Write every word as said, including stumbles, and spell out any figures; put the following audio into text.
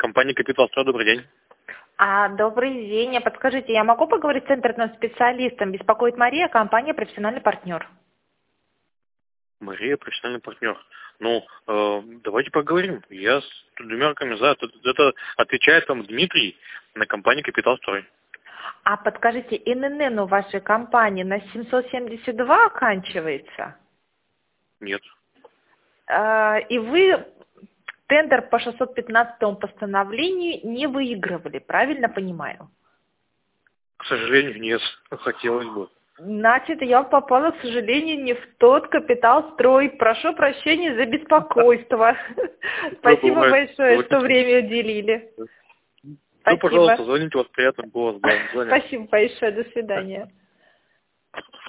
Компания «Капиталстрой», добрый день. А, добрый день. А подскажите, я могу поговорить с центрным специалистом? Беспокоит Мария, компания «Профессиональный партнер». Мария, профессиональный партнер. Ну, э, давайте поговорим. Я с двумя руками за. Это, это отвечает вам Дмитрий на компании «Капиталстрой». А подскажите, эн эн эн у вашей компании на семьсот семьдесят два оканчивается? Нет. А, и вы тендер по шестьсот пятнадцатому постановлению не выигрывали, правильно понимаю? К сожалению, нет. Хотелось бы. Значит, я попала, к сожалению, не в тот «Капиталстрой». Прошу прощения за беспокойство. Спасибо большое, что время уделили. Ну, пожалуйста, звоните, у вас приятный голос. Спасибо большое, до свидания.